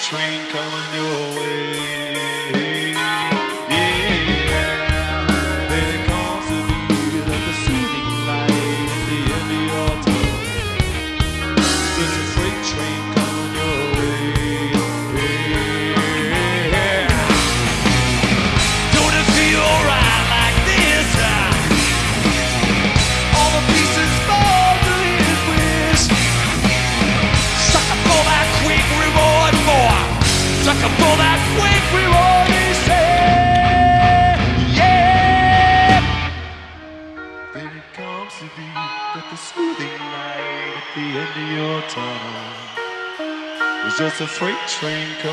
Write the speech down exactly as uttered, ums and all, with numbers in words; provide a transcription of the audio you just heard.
train coming your way. Yeah, then it comes to be like a soothing light at the end of your tunnel. There's a freight train coming your way. Yeah. Don't it feel right like this? All the pieces fall to his wish. Sucker for that quick reward, boy. Sucker for that quick reward, he said. Yeah. Then it comes to be that the soothing light at the end of your tunnel was just a freight train coming.